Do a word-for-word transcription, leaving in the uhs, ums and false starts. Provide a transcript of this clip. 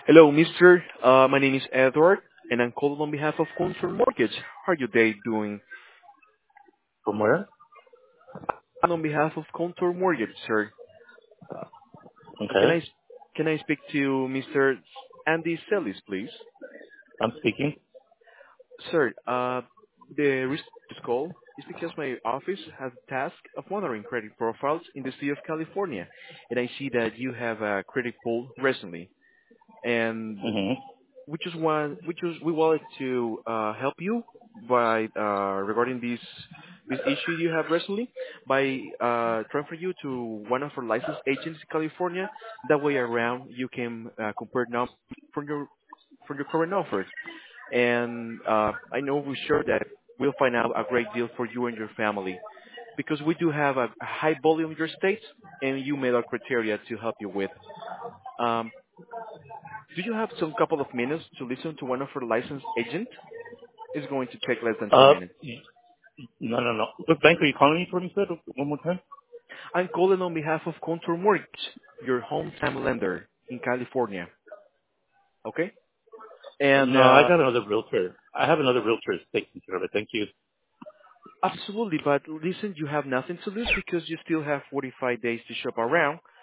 Hello, mister. Uh, my name is Edward, and I'm calling on behalf of Contour Mortgage. How are you day doing? From where? And on behalf of Contour Mortgage, sir, can Okay, I can I speak to mister Andy Sellis, please? I'm speaking. Sir, uh, the reason for this call is because my office has a task of monitoring credit profiles in the state of California, and I see that you have a credit pull recently, and hmm we just want we just we wanted to uh, help you by uh, regarding this this issue you have recently by uh, transfer you to one of our licensed agents in California. That way around you can uh, compare numbers from your from your current offers. And uh, I know we're sure that we'll find out a great deal for you and your family because we do have a, a high volume in your state, and you made our criteria to help you with. Um, do you have some couple of minutes to listen to one of our licensed agent? It's going to take less than two Uh, minutes. no, no, no. What bank are you calling me from? You said one more time. I'm calling on behalf of Contour Mortgage, your hometown lender in California. Okay? And No, I uh, got another realtor. I have another realtor that's taking care of it. Thank you. absolutely, but listen, you have nothing to lose because you still have forty-five days to shop around.